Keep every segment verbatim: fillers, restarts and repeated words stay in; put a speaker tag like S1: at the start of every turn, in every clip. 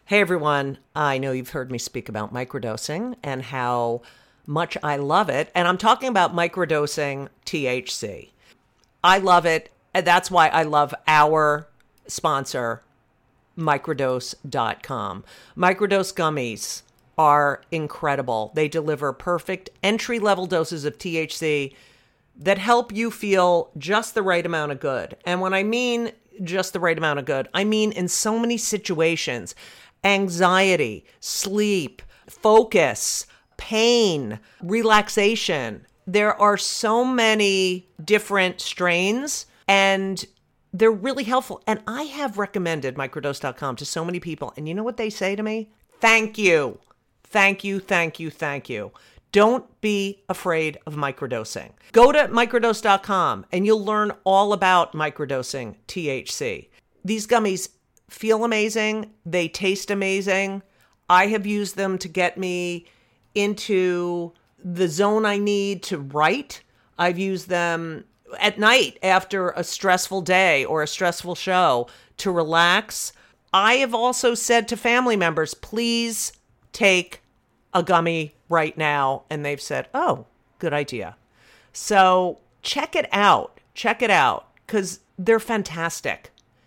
S1: Hey everyone, I know you've heard me speak about microdosing and how much I love it. And I'm talking about microdosing T H C. I love it. And that's why I love our sponsor, microdose dot com. Microdose gummies are incredible. They deliver perfect entry-level doses of T H C that help you feel just the right amount of good. And when I mean just the right amount of good, I mean in so many situations: anxiety, sleep, focus, pain, relaxation. There are so many different strains and they're really helpful. And I have recommended microdose dot com to so many people. And you know what they say to me? Thank you. Thank you, thank you, thank you. Don't be afraid of microdosing. Go to microdose dot com and you'll learn all about microdosing T H C. These gummies feel amazing. They taste amazing. I have used them to get me into the zone I need to write. I've used them at night after a stressful day or a stressful show to relax. I have also said to family members, please take a gummy right now. And they've said, oh, good idea. So check it out. Check it out because they're fantastic.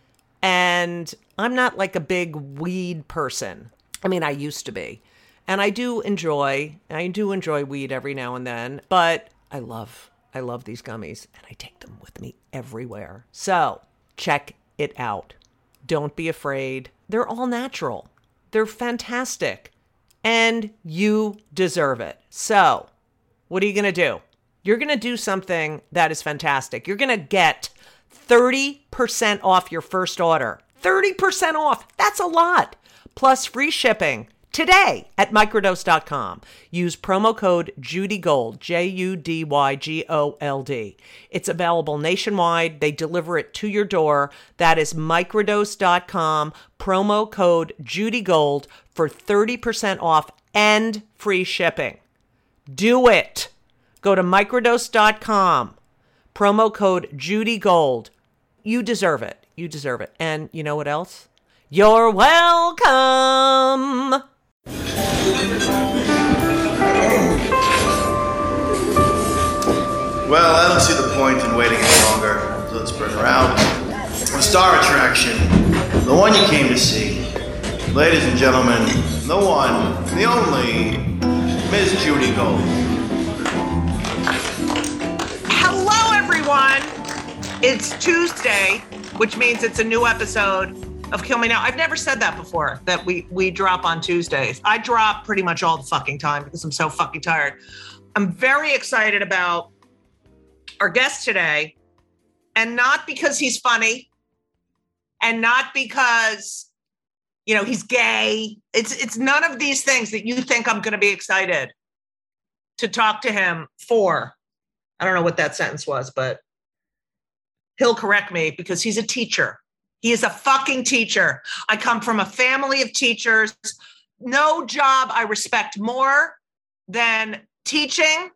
S1: And I'm not like a big weed person. I mean, I used to be. And I do enjoy, I do enjoy weed every now and then, but I love, I love these gummies and I take them with me everywhere. So check it out. Don't be afraid. They're all natural. They're fantastic and you deserve it. So what are you going to do? You're going to do something that is fantastic. You're going to get thirty percent off your first order. thirty percent off. That's a lot. Plus free shipping today at microdose dot com. Use promo code JudyGold, J U D Y G O L D. It's available nationwide. They deliver it to your door. That is microdose dot com, promo code JudyGold for thirty percent off and free shipping. Do it. Go to microdose dot com, promo code JudyGold. You deserve it. You deserve it. And you know what else? You're welcome.
S2: Well, I don't see the point in waiting any longer, so let's bring her out. The star attraction, the one you came to see. Ladies and gentlemen, the one, the only, Miss Judy Gold.
S3: Hello, everyone. It's Tuesday, which means it's a new episode of Kill Me Now. I've never said that before, that we we drop on Tuesdays. I drop pretty much all the fucking time because I'm so fucking tired. I'm very excited about our guest today, and not because he's funny and not because, you know, he's gay. It's it's none of these things that you think I'm going to be excited to talk to him for. I don't know what that sentence was, but he'll correct me because he's a teacher. He is a fucking teacher. I come from a family of teachers. No job I respect more than teaching.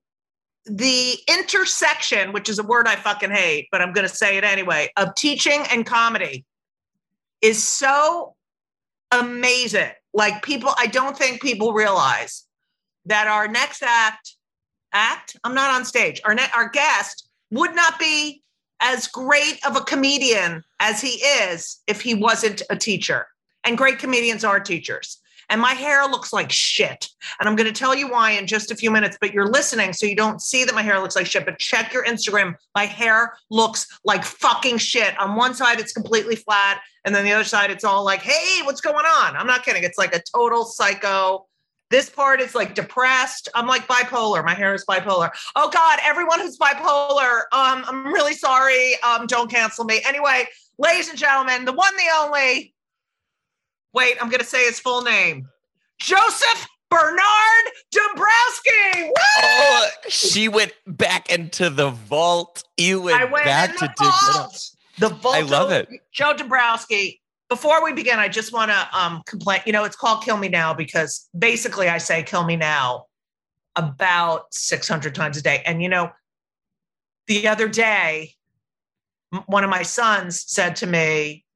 S3: The intersection, which is a word I fucking hate, but I'm going to say it anyway, of teaching and comedy is so amazing. Like people, I don't think people realize that our next act, act, I'm not on stage, our, ne- our guest would not be as great of a comedian as he is if he wasn't a teacher. And great comedians are teachers. And my hair looks like shit. And I'm going to tell you why in just a few minutes, but you're listening so you don't see that my hair looks like shit, but check your Instagram. My hair looks like fucking shit. On one side, it's completely flat. And then the other side, it's all like, hey, what's going on? I'm not kidding. It's like a total psycho. This part is like depressed. I'm like bipolar. My hair is bipolar. Oh God, everyone who's bipolar, um, I'm really sorry. Um, don't cancel me. Anyway, ladies and gentlemen, the one, the only, wait, I'm going to say his full name. Joseph Bernard Dombrowski. Woo!
S4: Oh, she went back into the vault. You went,
S3: I went
S4: back
S3: in
S4: to
S3: the
S4: dig it up.
S3: vault. The vault.
S4: I love it.
S3: Joe Dombrowski. Before we begin, I just want to um, complain. You know, it's called Kill Me Now because basically I say kill me now about six hundred times a day. And, you know, the other day, m- one of my sons said to me,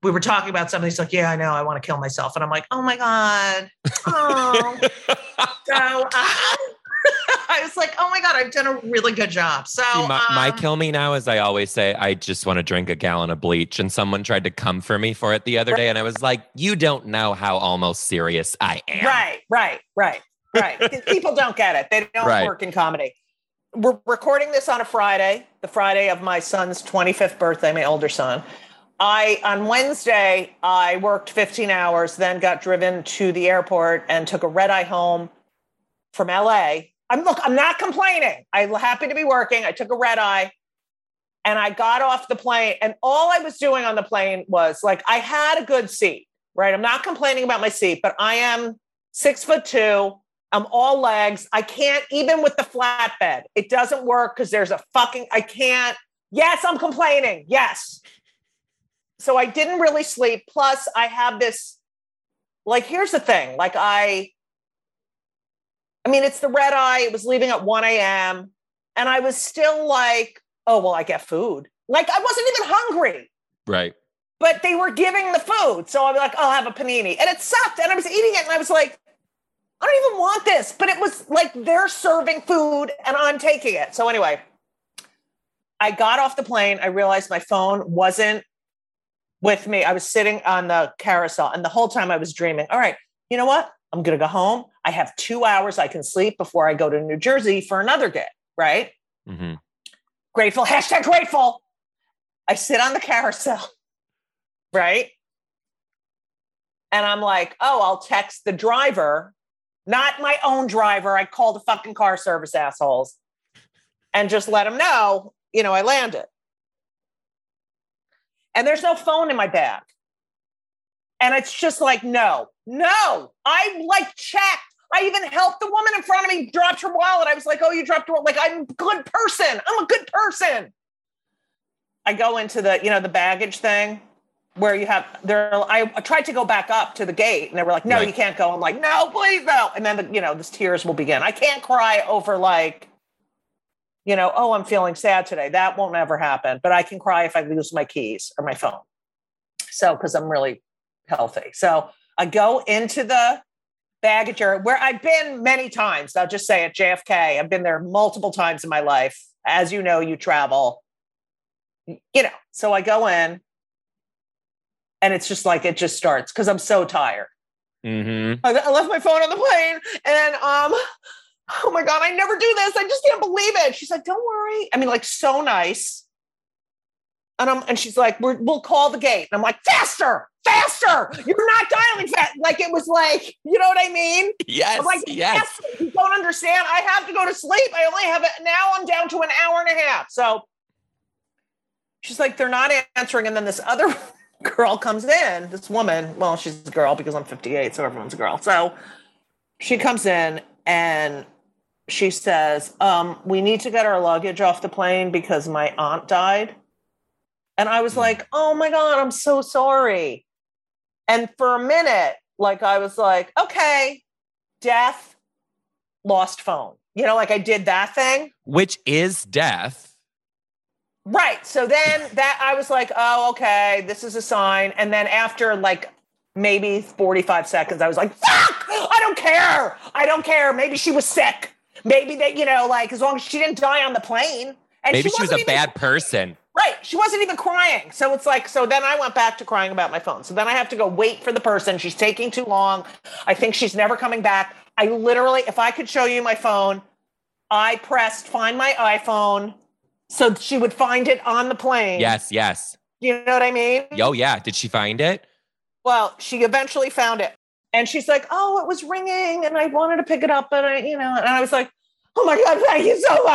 S3: we were talking about something. He's like, yeah, I know. I want to kill myself. And I'm like, oh my God. Oh. so uh, I was like, oh my God, I've done a really good job. So
S4: See, my,
S3: um,
S4: my kill me now is I always say, I just want to drink a gallon of bleach. And someone tried to come for me for it the other day. And I was like, you don't know how almost serious I am.
S3: Right, right, right, right. People don't get it. They don't
S4: Right.
S3: work in comedy. We're recording this on a Friday, the Friday of my son's twenty-fifth birthday, my older son. I, on Wednesday, I worked fifteen hours, then got driven to the airport and took a red eye home from L A. I'm look, I'm not complaining. I'm happy to be working. I took a red eye and I got off the plane. And all I was doing on the plane was like, I had a good seat, right? I'm not complaining about my seat, but I am six foot two. I'm all legs. I can't, even with the flatbed, it doesn't work because there's a fucking, I can't. Yes, I'm complaining. Yes. So I didn't really sleep. Plus I have this, like, here's the thing. Like I, I mean, it's the red eye. It was leaving at one a.m. And I was still like, oh, well, I get food. Like I wasn't even hungry.
S4: Right.
S3: But they were giving the food. So I'm like, I'll have a panini. And it sucked. And I was eating it. And I was like, I don't even want this. But it was like they're serving food and I'm taking it. So anyway, I got off the plane. I realized my phone wasn't with me. I was sitting on the carousel. And the whole time I was dreaming, all right, you know what? I'm going to go home. I have two hours I can sleep before I go to New Jersey for another gig. Right?
S4: Mm-hmm.
S3: Grateful. Hashtag grateful. I sit on the carousel. Right? And I'm like, oh, I'll text the driver, not my own driver. I called the fucking car service assholes and just let them know, you know, I landed. And there's no phone in my bag. And it's just like, no, no. I like checked. I even helped the woman in front of me, dropped her wallet. I was like, oh, you dropped your wallet. Like, I'm a good person. I'm a good person. I go into the, you know, the baggage thing where you have there. I tried to go back up to the gate and they were like, no,
S4: right.
S3: you can't go. I'm like, no, please no. And then, the, you know, the tears will begin. I can't cry over like, you know, oh, I'm feeling sad today. That won't ever happen. But I can cry if I lose my keys or my phone. So, because I'm really healthy. So I go into the baggage area where I've been many times. I'll just say at J F K. I've been there multiple times in my life. As you know, you travel, you know. So I go in and it's just like, it just starts because I'm so tired.
S4: Mm-hmm.
S3: I, I left my phone on the plane and, um, oh my God, I never do this. I just can't believe it. She's like, don't worry. I mean, like so nice. And I'm, and she's like, We're, we'll call the gate. And I'm like, faster, faster. You're not dialing fast. Like, it was like, you know what I mean?
S4: Yes.
S3: I'm like,
S4: yes.
S3: You don't understand. I have to go to sleep. I only have it. Now I'm down to an hour and a half. So she's like, they're not answering. And then this other girl comes in, this woman. Well, she's a girl because I'm fifty-eight. So everyone's a girl. So she comes in and she says, um, we need to get our luggage off the plane because my aunt died. And I was like, oh my God, I'm so sorry. And for a minute, like, I was like, okay, death, lost phone. You know, like I did that thing.
S4: Which is death.
S3: Right. So then that I was like, oh, okay, this is a sign. And then after like maybe forty-five seconds, I was like, fuck, I don't care. I don't care. Maybe she was sick. Maybe they, you know, like as long as she didn't die on the plane. And
S4: Maybe
S3: she,
S4: she was a
S3: even,
S4: bad person.
S3: Right. She wasn't even crying. So it's like, so then I went back to crying about my phone. So then I have to go wait for the person. She's taking too long. I think she's never coming back. I literally, if I could show you my phone, I pressed find my iPhone so she would find it on the plane.
S4: Yes, yes.
S3: You know what I mean?
S4: Yo, yeah. Did she find it?
S3: Well, she eventually found it. And she's like, oh, it was ringing and I wanted to pick it up. But I, you know, and I was like, oh my God, thank you so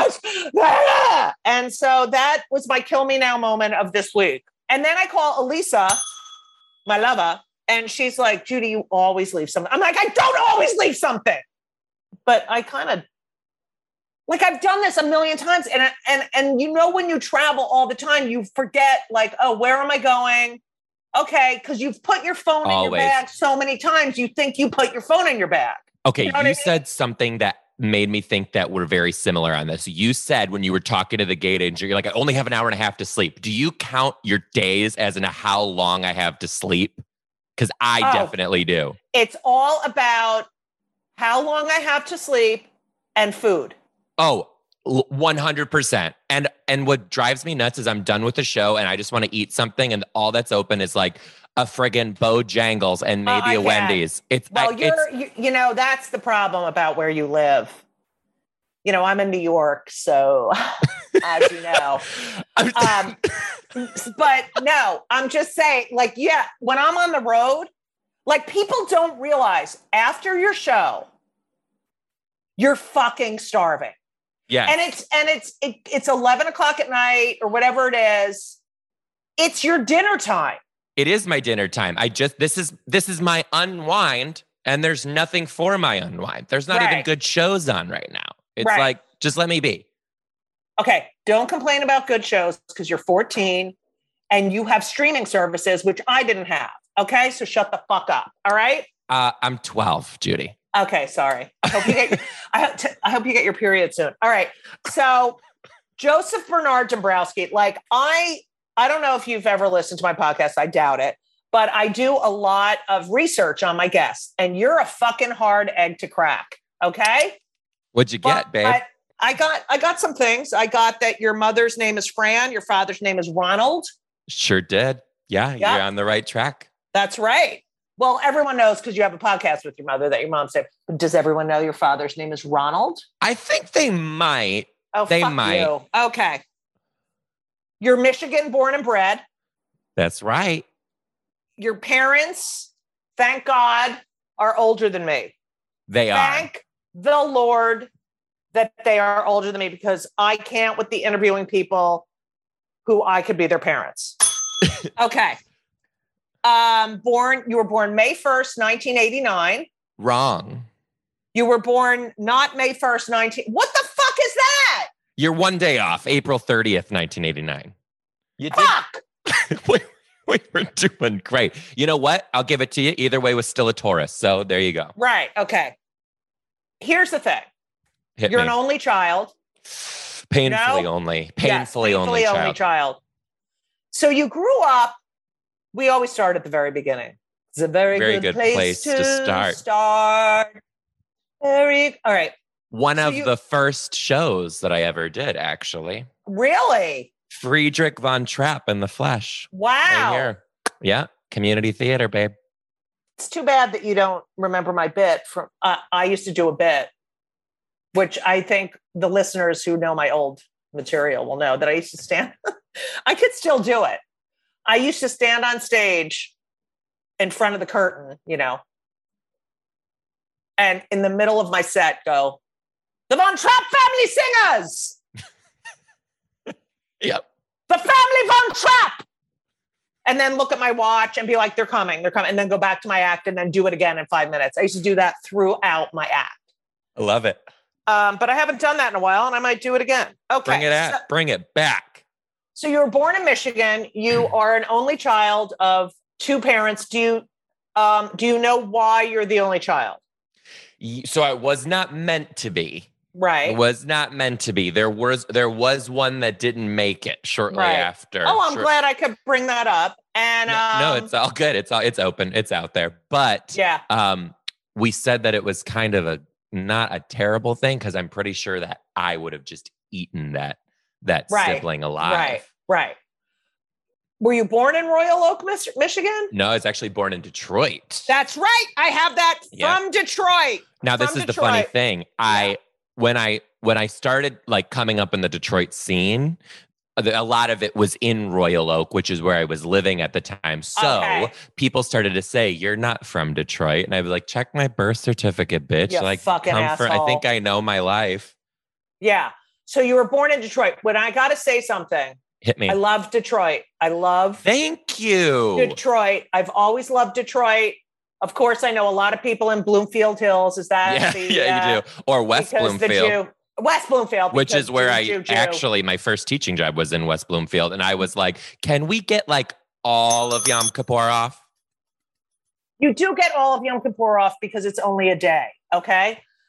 S3: much. And so that was my kill me now moment of this week. And then I call Elisa, my lover, and she's like, Judy, you always leave something. I'm like, I don't always leave something. But I kind of, like I've done this a million times. And, and, and you know, when you travel all the time, you forget like, oh, where am I going? Okay. Cause you've put your phone
S4: Always.
S3: in your bag so many times. You think you put your phone in your bag.
S4: Okay.
S3: You
S4: You,
S3: know what I mean?
S4: said something that made me think that we're very similar on this. You said when you were talking to the gate agent, you're like, I only have an hour and a half to sleep. Do you count your days as in how long I have to sleep? Because I
S3: Oh.
S4: definitely do.
S3: It's all about how long I have to sleep and food.
S4: Oh, l- one hundred percent. And and what drives me nuts is I'm done with the show and I just want to eat something and all that's open is like a friggin' Bojangles and maybe
S3: I
S4: a
S3: can't.
S4: Wendy's. It's
S3: Well,
S4: I,
S3: you're,
S4: it's,
S3: you, you know, that's the problem about where you live. You know, I'm in New York, so as you know. Um, but no, I'm just saying, like, yeah, when I'm on the road, like people don't realize after your show, you're fucking starving.
S4: yeah.
S3: And it's, and it's, it, it's eleven o'clock at night or whatever it is. It's your dinner time.
S4: It is my dinner time. I just this is this is my unwind, and there's nothing for my unwind. There's not even
S3: Right.
S4: good shows on right now. It's
S3: Right.
S4: like just let me be.
S3: Okay, don't complain about good shows because you're fourteen and you have streaming services, which I didn't have. Okay, so shut the fuck up. All right.
S4: Uh, I'm twelve, Judy.
S3: Okay, sorry. I hope you get. I, hope t- I hope you get your period soon. All right. So Joseph Bernard Dombrowski, like I, I don't know if you've ever listened to my podcast. I doubt it, but I do a lot of research on my guests, and you're a fucking hard egg to crack. Okay.
S4: What'd you get,
S3: But
S4: babe?
S3: I, I got, I got some things. I got that your mother's name is Fran, your father's name is Ronald.
S4: Sure did. Yeah,
S3: Yeah.
S4: you're on the right track.
S3: That's right. Well, everyone knows because you have a podcast with your mother that your mom said. But does everyone know your father's name is Ronald?
S4: I think they might.
S3: Oh,
S4: They
S3: fuck
S4: might.
S3: you. Okay. You're Michigan born and bred.
S4: That's right.
S3: Your parents, thank God, are older than me.
S4: They are.
S3: Thank the Lord that they are older than me because I can't with the interviewing people who I could be their parents. Okay. Um, born, you were born May first, nineteen eighty-nine.
S4: Wrong.
S3: You were born not May first, nineteen. What the fuck is that?
S4: You're one day off, April thirtieth, nineteen eighty-nine. You did.
S3: Fuck.
S4: we, we were doing great. You know what? I'll give it to you. Either way was still a Taurus. So there you go.
S3: Right. Okay. Here's the thing.
S4: Hit
S3: You're
S4: me.
S3: an only child.
S4: Painfully
S3: No?
S4: only.
S3: Yes,
S4: Painfully, only, child.
S3: child. So you grew up, we always start at the very beginning. It's a very,
S4: Very
S3: good,
S4: good
S3: place,
S4: place
S3: to,
S4: to start.
S3: start. Very, all right.
S4: One
S3: So
S4: of
S3: you-
S4: the first shows that I ever did, actually.
S3: Really?
S4: Friedrich von Trapp in the flesh.
S3: Wow.
S4: Right here. Yeah. Community theater, babe.
S3: It's too bad that you don't remember my bit from, uh, I used to do a bit, which I think the listeners who know my old material will know that I used to stand, I could still do it. I used to stand on stage in front of the curtain, you know, and in the middle of my set go, the Von Trapp family singers,
S4: Yep.
S3: the family Von Trapp. And then look at my watch and be like, they're coming, they're coming. And then go back to my act and then do it again in five minutes. I used to do that throughout my act.
S4: I love it.
S3: Um, but I haven't done that in a while and I might do it again. Okay.
S4: Bring it
S3: So,
S4: at, bring it back.
S3: so you were born in Michigan. You are an only child of two parents. Do you, um, do you know why you're the only child?
S4: Y- So I was not meant to be.
S3: Right.
S4: It was not meant to be. There was there was one that didn't make it shortly
S3: Right.
S4: after.
S3: Oh, I'm
S4: Short-
S3: glad I could bring that up. And
S4: No,
S3: um,
S4: no, it's all good. It's all it's open. It's out there. But
S3: yeah.
S4: um, we said that it was kind of a not a terrible thing because I'm pretty sure that I would have just eaten that that
S3: Right.
S4: sibling alive.
S3: Right. Right. Were you born in Royal Oak, Mich- Michigan?
S4: No, I was actually born in Detroit.
S3: That's right. I have that
S4: Yeah.
S3: from Detroit.
S4: Now this
S3: from
S4: is the funny
S3: Detroit.
S4: thing. I when I when I started like coming up in the Detroit scene, the- a lot of it was in Royal Oak, which is where I was living at the time. So
S3: Okay.
S4: people started to say, "You're not from Detroit," and I'd be like, "Check my birth certificate, bitch!"
S3: You
S4: like,
S3: fucking
S4: come from. I
S3: asshole.
S4: think I know my life.
S3: Yeah. So you were born in Detroit. When I got to say something,
S4: Hit me.
S3: I love Detroit. I love
S4: Thank you.
S3: Detroit. I've always loved Detroit. Of course, I know a lot of people in Bloomfield Hills. Is that
S4: Yeah,
S3: the,
S4: yeah,
S3: uh,
S4: you do. Or West
S3: because the
S4: Bloomfield.
S3: Jew- West Bloomfield,
S4: Which
S3: because
S4: is where
S3: Jew,
S4: I
S3: Jew, Jew.
S4: actually, my first teaching job was in West Bloomfield. And I was like, can we get like all of Yom Kippur off?
S3: You do get all of Yom Kippur off because it's only a day. Okay.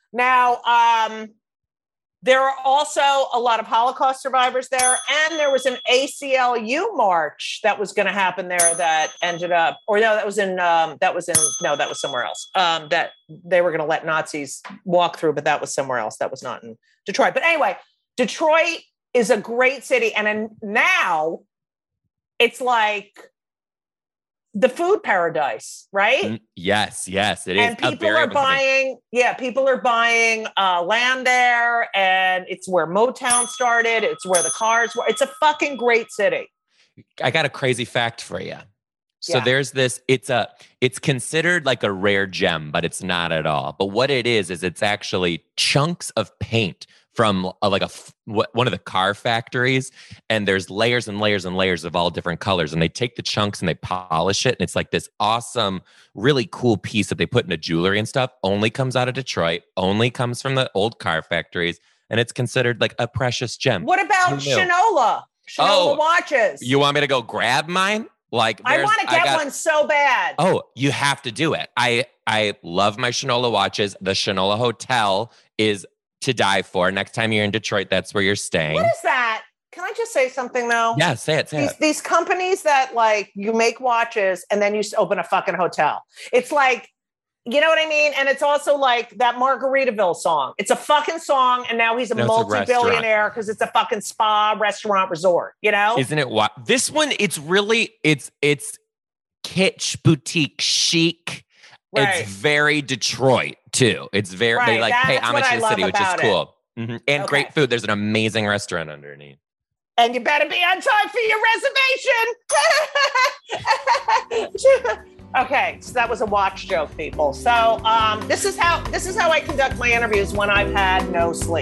S3: Now, um, there are also a lot of Holocaust survivors there, and there was an A C L U march that was going to happen there that ended up, or no, that was in, um, that was in, no, that was somewhere else. Um, that they were going to let Nazis walk through, but that was somewhere else. That was not in Detroit. But anyway, Detroit is a great city, and in, now it's like the food paradise, right?
S4: Mm, yes, yes, it is.
S3: And people are buying, yeah, people are buying uh, land there, and it's where Motown started. It's where the cars were. It's a fucking great city.
S4: I got a crazy fact for you. So
S3: Yeah.
S4: there's this, it's a, it's considered like a rare gem, but it's not at all. But what it is, is it's actually chunks of paint from a, like a, one of the car factories. And there's layers and layers and layers of all different colors. And they take the chunks and they polish it. And it's like this awesome, really cool piece that they put into jewelry and stuff. Only comes out of Detroit, only comes from the old car factories. And it's considered like a precious gem.
S3: What about Shinola? Shinola
S4: Oh,
S3: watches.
S4: You want me to go grab mine? Like
S3: I want to get got, one so bad.
S4: Oh, you have to do it. I I love my Shinola watches. The Shinola Hotel is to die for. Next time you're in Detroit, that's where you're staying.
S3: What is that? Can I just say something though?
S4: Yeah, say it, say
S3: these,
S4: it.
S3: These companies that like you make watches and then you open a fucking hotel. It's like, you know what I mean? And it's also like that Margaritaville song. It's a fucking song, and now he's a
S4: no,
S3: multi-billionaire because it's a fucking spa, restaurant, resort, you know?
S4: Isn't it what? This one, it's really, it's, it's kitsch, boutique, chic.
S3: Right.
S4: It's very Detroit too. It's very,
S3: right.
S4: they like
S3: That's
S4: pay homage to the city, which is cool. Mm-hmm. And
S3: okay.
S4: great food. There's an amazing restaurant underneath.
S3: And you better be on time for your reservation. Okay, so that was a watch joke, people. So um, this is how this is how I conduct my interviews when I've had no sleep.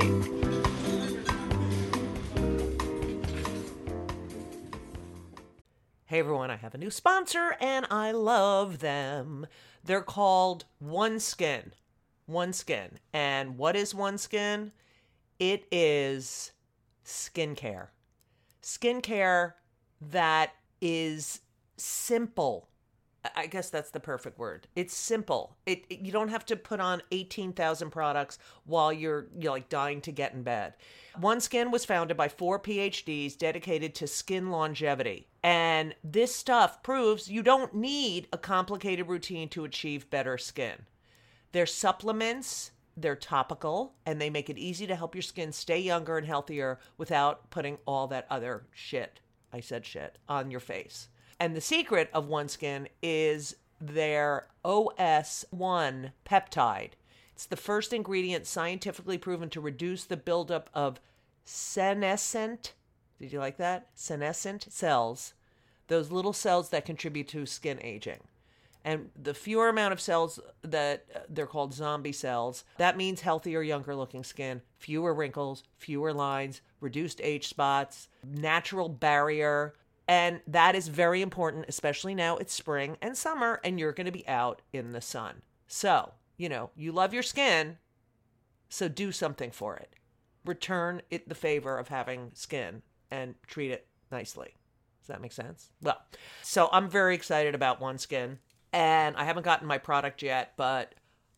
S1: Hey everyone, I have a new sponsor and I love them. They're called OneSkin. OneSkin. And what is OneSkin? It is skincare. Skincare that is simple. I guess that's the perfect word. It's simple. It, it you don't have to put on eighteen thousand products while you're you're like dying to get in bed. OneSkin was founded by four P H Ds dedicated to skin longevity. And this stuff proves you don't need a complicated routine to achieve better skin. They're supplements, they're topical, and they make it easy to help your skin stay younger and healthier without putting all that other shit, I said shit, on your face. And the secret of OneSkin is their O S one peptide. It's the first ingredient scientifically proven to reduce the buildup of senescent, did you like that? Senescent cells, those little cells that contribute to skin aging. And the fewer amount of cells that uh, they're called zombie cells, that means healthier, younger looking skin, fewer wrinkles, fewer lines, reduced age spots, natural barrier. And that is very important, especially now it's spring and summer and you're going to be out in the sun. So, you know, you love your skin, so do something for it. Return it the favor of having skin and treat it nicely. Does that make sense? Well, so I'm very excited about OneSkin, and I haven't gotten my product yet, but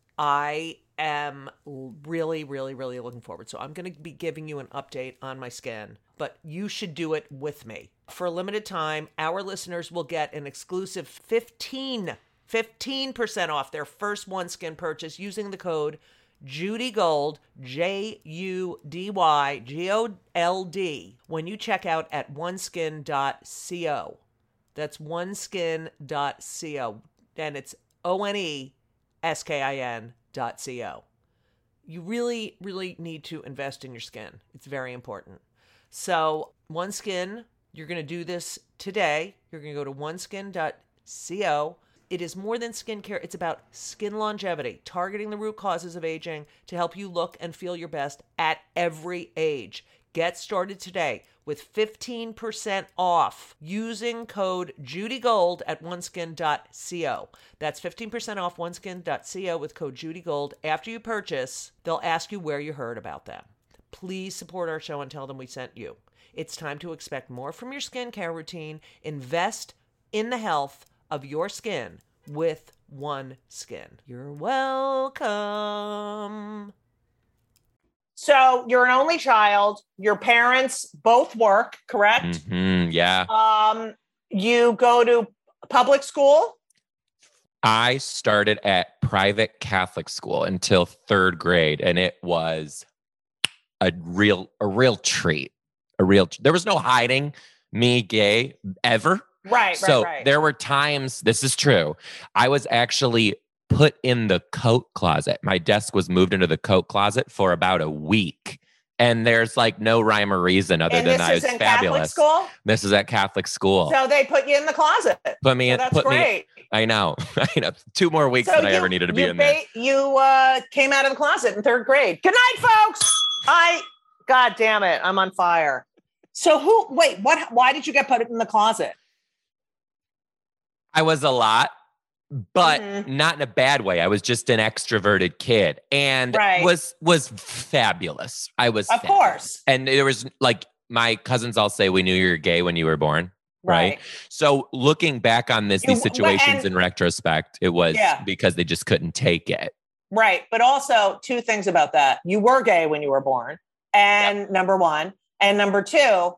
S1: I am really, really, really looking forward. So I'm going to be giving you an update on my skin, but you should do it with me. For a limited time, our listeners will get an exclusive fifteen, fifteen percent off their first OneSkin purchase using the code Judy Gold, J U D Y G O L D, when you check out at oneskin dot co. That's oneskin dot co. And it's O N E S K I N dot co. You really, really need to invest in your skin. It's very important. So, OneSkin, you're going to do this today. You're going to go to oneskin dot co. It is more than skincare. It's about skin longevity, targeting the root causes of aging to help you look and feel your best at every age. Get started today with fifteen percent off using code JudyGold at oneskin dot co. That's fifteen percent off oneskin dot co with code JudyGold. After you purchase, they'll ask you where you heard about them. Please support our show and tell them we sent you. It's time to expect more from your skincare routine. Invest in the health of your skin with OneSkin. You're welcome.
S3: So you're an only child. Your parents both work, correct?
S4: Mhm, yeah.
S3: Um, you go to public school?
S4: I started at private Catholic school until third grade, and it was a real a real treat. A real. There was no hiding me gay ever.
S3: Right,
S4: So
S3: right, right.
S4: there were times. This is true. I was actually put in the coat closet. My desk was moved into the coat closet for about a week. And there's like no rhyme or reason other
S3: And
S4: than
S3: this
S4: I
S3: is
S4: was
S3: in Catholic
S4: fabulous.
S3: school?
S4: This is at Catholic school.
S3: So they put you in the closet.
S4: Put me
S3: So
S4: in.
S3: that's
S4: put
S3: great.
S4: me. I know. I know. Two more weeks
S3: So
S4: than I
S3: you-
S4: ever needed to be
S3: you
S4: in there.
S3: ba- You uh, came out of the closet in third grade. Good night, folks. I, God damn it, I'm on fire. So who? Wait, what? Why did you get put in the closet?
S4: I was a lot, but
S3: Mhm.
S4: not in a bad way. I was just an extroverted kid, and
S3: Right.
S4: was was fabulous. I was,
S3: Of
S4: fabulous.
S3: course.
S4: And there was like my cousins all say we knew you were gay when you were born. Right. So looking back on this,
S3: You-
S4: these situations
S3: and-
S4: in retrospect, it was
S3: Yeah.
S4: because they just couldn't take it.
S3: Right. But also, two things about that. You were gay when you were born. And number one. And number two,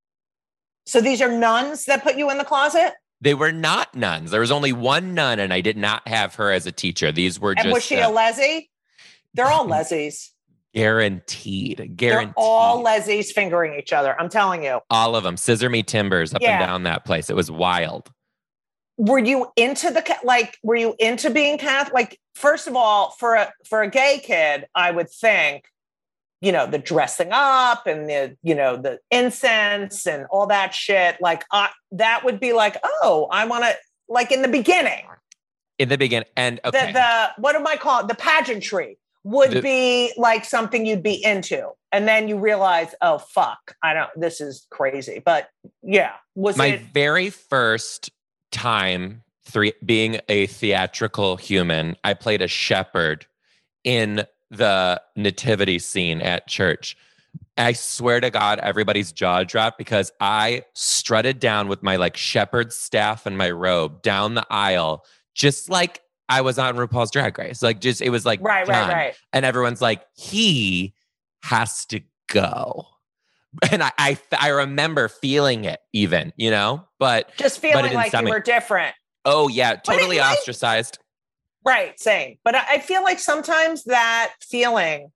S3: so these are nuns that put you in the closet?
S4: They were not nuns. There was only one nun, and I did not have her as a teacher. These were
S3: And
S4: just
S3: was she
S4: uh,
S3: a lessee? They're all lesbies.
S4: guaranteed,
S3: They're
S4: guaranteed.
S3: all lesbies fingering each other. I'm telling you.
S4: All of them. Scissor me timbers up
S3: Yeah.
S4: and down that place. It was wild.
S3: Were you into the ca- like? Were you into being Catholic? Like, first of all, for a for a gay kid, I would think, you know, the dressing up and the you know the incense and all that shit. Like, uh, that would be like, oh, I want to like in the beginning.
S4: In the beginning. And okay.
S3: The the what am I calling the pageantry would
S4: The-
S3: be like something you'd be into, and then you realize, oh fuck, I don't. This is crazy. But yeah, was
S4: my
S3: it?
S4: very first time three, being a theatrical human, I played a shepherd in the nativity scene at church. I swear to God, everybody's jaw dropped because I strutted down with my like shepherd staff and my robe down the aisle, just like I was on RuPaul's Drag Race. Like, just it was like
S3: Right, right,
S4: done.
S3: right.
S4: And everyone's like, he has to go. And I, I, I remember feeling it, even, you know, but
S3: Just
S4: but it
S3: feeling
S4: didn't
S3: like
S4: stop
S3: you
S4: me.
S3: were different.
S4: Oh yeah,
S3: But it
S4: totally
S3: might-
S4: ostracized.
S3: Right, same. But I I feel like sometimes that feeling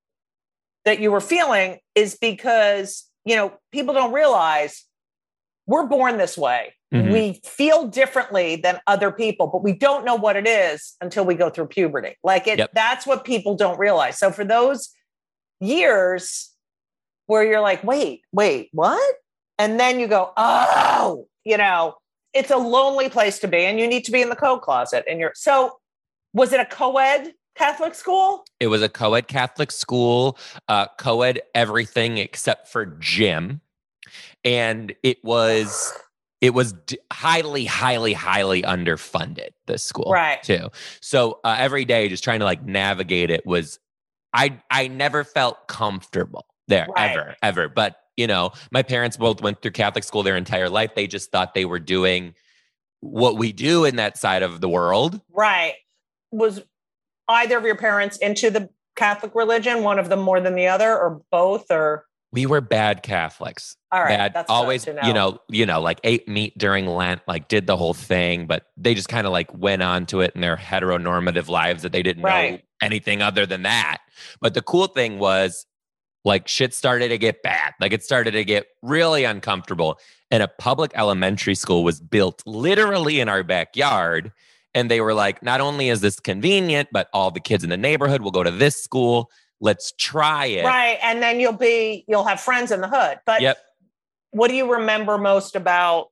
S3: that you were feeling is because, you know, people don't realize we're born this way.
S4: Mhm.
S3: We feel differently than other people, but we don't know what it is until we go through puberty. Like it,
S4: Yep.
S3: that's what people don't realize. So for those years where you're like, wait, wait, what? And then you go, oh, you know, it's a lonely place to be and you need to be in the coat closet. And you're, so was it a co-ed Catholic school?
S4: It was a co-ed Catholic school, uh, co-ed everything except for gym, and it was it was d- highly, highly, highly underfunded. This school,
S3: Right.
S4: Too. So uh, every day, just trying to like navigate it was, I I never felt comfortable there
S3: Right.
S4: ever, ever. But you know, my parents both went through Catholic school their entire life. They just thought they were doing what we do in that side of the world.
S3: Right. Was either of your parents into the Catholic religion, one of them more than the other, or both? Or
S4: We were bad Catholics.
S3: all right,
S4: Bad,
S3: that's good
S4: always,
S3: to know.
S4: you know, you know, like ate meat during Lent, like did the whole thing, but they just kind of like went on to it in their heteronormative lives that they didn't know
S3: Right.
S4: anything other than that. But the cool thing was, like, shit started to get bad. Like, it started to get really uncomfortable. And a public elementary school was built literally in our backyard. And they were like, not only is this convenient, but all the kids in the neighborhood will go to this school. Let's try it.
S3: Right. And then you'll be, you'll have friends in the hood. But
S4: Yep.
S3: what do you remember most about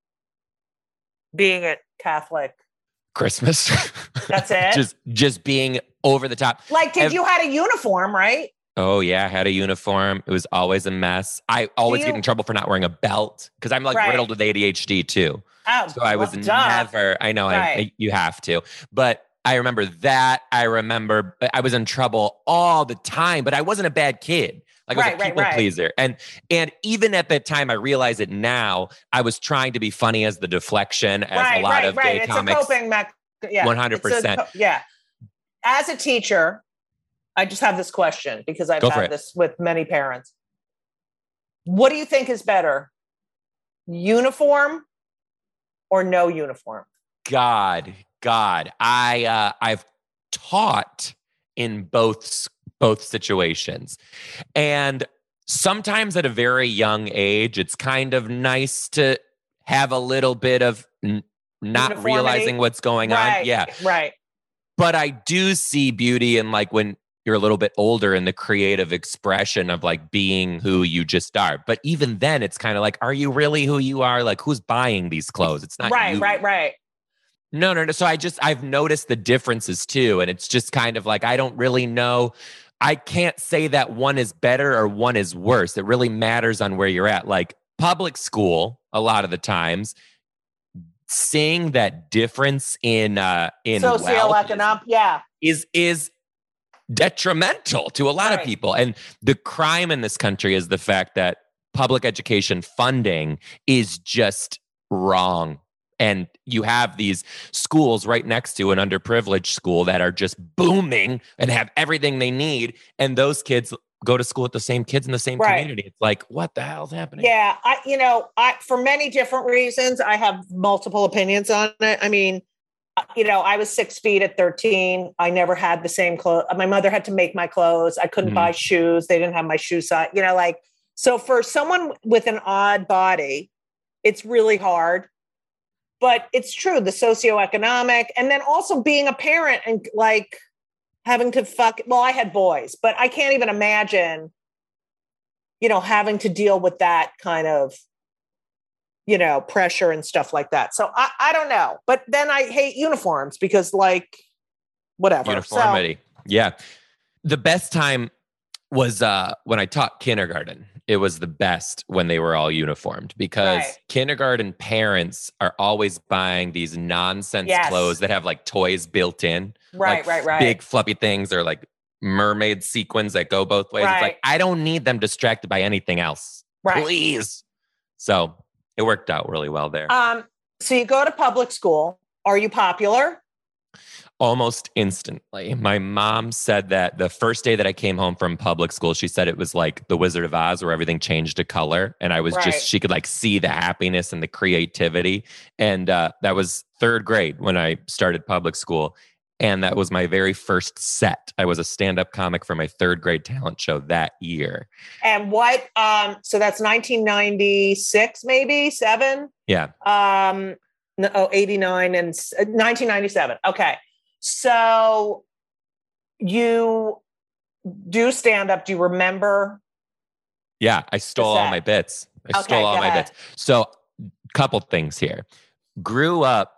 S3: being a Catholic?
S4: Christmas.
S3: That's it?
S4: just just being over the top.
S3: Like, did
S4: Ev-
S3: you had a uniform, right?
S4: Oh yeah, I had a uniform. It was always a mess. I always
S3: you-
S4: get in trouble for not wearing a belt because I'm like
S3: Right.
S4: riddled with A D H D too.
S3: Oh,
S4: So I was
S3: well, duh.
S4: never, I know I,
S3: Right.
S4: I- you have to, but I remember that. I remember I was in trouble all the time, but I wasn't a bad kid. Like I was
S3: Right,
S4: a
S3: right,
S4: people
S3: right.
S4: pleaser. And, and even at that time, I realize it now, I was trying to be funny as the deflection, as
S3: right,
S4: a lot
S3: right,
S4: of
S3: right.
S4: gay
S3: It's
S4: comics.
S3: a coping mechanism. Yeah,
S4: one hundred percent.
S3: It's a co- Yeah. As a teacher, I just have this question because I've
S4: Go for
S3: had
S4: it.
S3: this with many parents. What do you think is better? Uniform or no uniform?
S4: God, God, I uh, I've taught in both both situations, and sometimes at a very young age, it's kind of nice to have a little bit of n- not
S3: Uniformity.
S4: realizing what's going
S3: Right,
S4: on. Yeah,
S3: right.
S4: but I do see beauty in like when you're a little bit older in the creative expression of like being who you just are. But even then, it's kind of like, are you really who you are? Like, who's buying these clothes? It's not
S3: Right,
S4: you.
S3: right, right.
S4: No, no, no. So I just, I've noticed the differences too. And it's just kind of like, I don't really know. I can't say that one is better or one is worse. It really matters on where you're at. Like public school, a lot of the times, seeing that difference in uh in wealth
S3: Socioeconomic, yeah.
S4: is is detrimental to a lot
S3: Right.
S4: of people. And the crime in this country is the fact that public education funding is just wrong. And you have these schools right next to an underprivileged school that are just booming and have everything they need. And those kids go to school with the same kids in the same
S3: Right.
S4: community. It's like, what the hell's happening?
S3: Yeah, I you know, I for many different reasons, I have multiple opinions on it. I mean, uh, you know, I was six feet at thirteen. I never had the same clothes. My mother had to make my clothes. I couldn't
S4: Mhm.
S3: buy shoes. They didn't have my shoe size. You know, like so for someone with an odd body, it's really hard. But it's true, the socioeconomic, and then also being a parent and like having to fuck. Well, I had boys, but I can't even imagine, you know, having to deal with that kind of, you know, pressure and stuff like that. So I, I don't know. But then I hate uniforms because like, whatever.
S4: Uniformity. Yeah. The best time was uh, when I taught kindergarten. It was the best when they were all uniformed because
S3: Right.
S4: kindergarten parents are always buying these nonsense
S3: Yes.
S4: clothes that have like toys built in.
S3: So, right,
S4: like
S3: right, right.
S4: Big fluffy things or like mermaid sequins that go both ways. It's
S3: Right.
S4: like, I don't need them distracted by anything else.
S3: Right.
S4: Please. So it worked out really well there.
S3: Um, so you go to public school. Are you popular?
S4: Almost instantly. My mom said that the first day that I came home from public school, she said it was like the Wizard of Oz where everything changed to color. And I was
S3: Right.
S4: just, she could like see the happiness and the creativity. And uh, that was third grade when I started public school. And that was my very first set. I was a stand-up comic for my third grade talent show that year.
S3: And what, um, so that's nineteen ninety-six, maybe seven?
S4: Yeah.
S3: Um, no, oh, eighty-nine and s- nineteen ninety-seven. Okay. So you do stand up. Do you remember?
S4: Yeah. I stole all
S3: set?
S4: my bits. I
S3: Okay,
S4: stole all
S3: go
S4: my
S3: ahead.
S4: bits. So couple things here. Grew up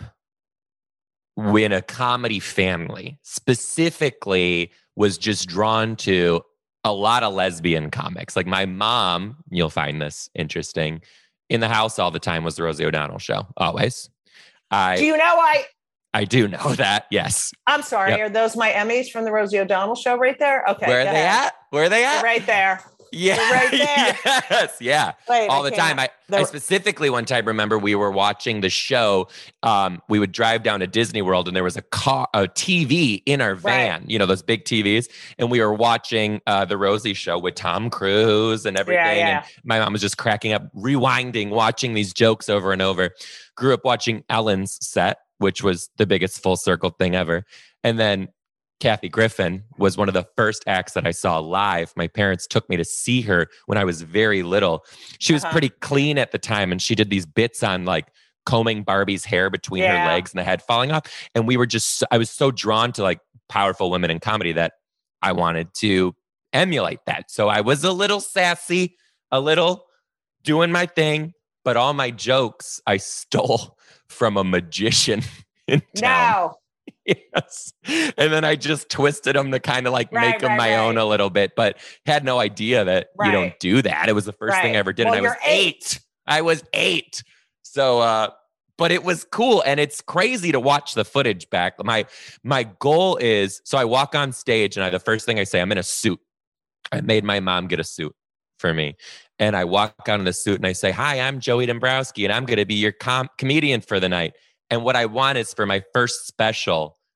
S4: in a comedy family, specifically was just drawn to a lot of lesbian comics. Like my mom, you'll find this interesting, in the house all the time was the Rosie O'Donnell show, always. I
S3: Do you know I,
S4: I do know that, yes.
S3: I'm sorry,
S4: Yep.
S3: are those my Emmys from the Rosie O'Donnell show right there? Okay.
S4: Where are
S3: go
S4: they
S3: ahead.
S4: at? Where are they
S3: They're
S4: at?
S3: right there.
S4: Yeah.
S3: They're right there.
S4: Yes, yeah.
S3: Wait,
S4: all
S3: I
S4: the
S3: can't-
S4: time. I, I
S3: they're-
S4: specifically one time remember we were watching the show. Um, we would drive down to Disney World and there was a car, a T V in our van,
S3: Right.
S4: you know, those big T Vs. And we were watching uh, the Rosie show with Tom Cruise and everything.
S3: yeah.
S4: And my mom was just cracking up, rewinding, watching these jokes over and over. Grew up watching Ellen's set, which was the biggest full circle thing ever. And then Kathy Griffin was one of the first acts that I saw live. My parents took me to see her when I was very little. She was
S3: Uh-huh.
S4: pretty clean at the time, and she did these bits on like combing Barbie's hair between
S3: Yeah.
S4: her legs and the head falling off. And we were just, I was so drawn to like powerful women in comedy that I wanted to emulate that. So I was a little sassy, a little doing my thing, but all my jokes I stole from a magician in town.
S3: No.
S4: Yes. And then I just twisted them to kind of like
S3: Right,
S4: make them
S3: right,
S4: my
S3: right.
S4: own a little bit, but had no idea that you don't
S3: Right.
S4: do that. It was the first thing
S3: Right.
S4: I ever did.
S3: Well,
S4: and I was
S3: you're eight.
S4: eight. I was eight. So, uh, but it was cool. And it's crazy to watch the footage back. My, my goal is, so I walk on stage and I, the first thing I say, I'm in a suit. I made my mom get a suit for me. And I walk out in the suit and I say, hi, I'm Joey Dombrowski and I'm going to be your com- comedian for the night. And what I want is for my first special,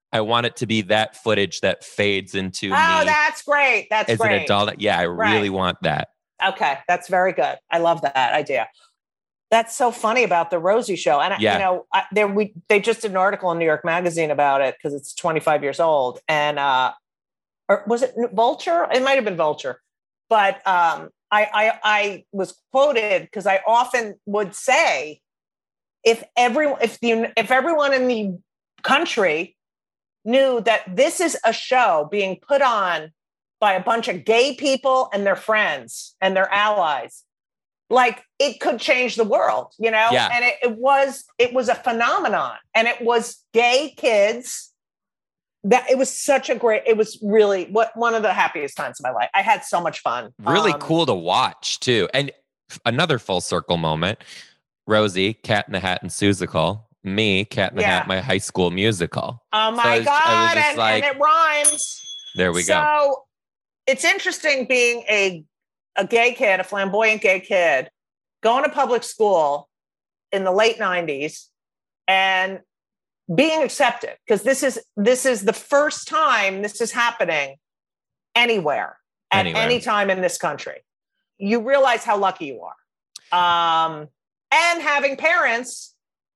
S4: I want it to be that footage that fades into
S3: Oh,
S4: me
S3: that's great. That's
S4: as
S3: great.
S4: an adult. Yeah, I
S3: Right.
S4: really want that.
S3: Okay, that's very good. I love that idea. That's so funny about the Rosie show, and
S4: Yeah.
S3: you know, I, there we they just did an article in New York Magazine about it because it's twenty-five years old, and uh, or was it Vulture? It might have been Vulture, but um, I, I I was quoted because I often would say, if everyone if the if everyone in the country knew that this is a show being put on by a bunch of gay people and their friends and their allies, like it could change the world, you know?
S4: Yeah.
S3: And it, it was, it was a phenomenon, and it was gay kids that it was such a great, it was really what one of the happiest times of my life. I had so much fun.
S4: Really
S3: Um,
S4: cool to watch too. And another full circle moment, Rosie, Cat in the Hat and Seussical, me, Cat in the
S3: Yeah.
S4: Hat, my high school musical.
S3: Oh my
S4: So I was-
S3: God.
S4: I was just
S3: and,
S4: like-
S3: and it rhymes.
S4: There we
S3: so,
S4: go.
S3: So it's interesting being a, a gay kid, a flamboyant gay kid, going to public school in the late nineties and being accepted, because this is this is the first time this is happening anywhere at
S4: Anywhere.
S3: any time in this country. You realize how lucky you are. Um, and having parents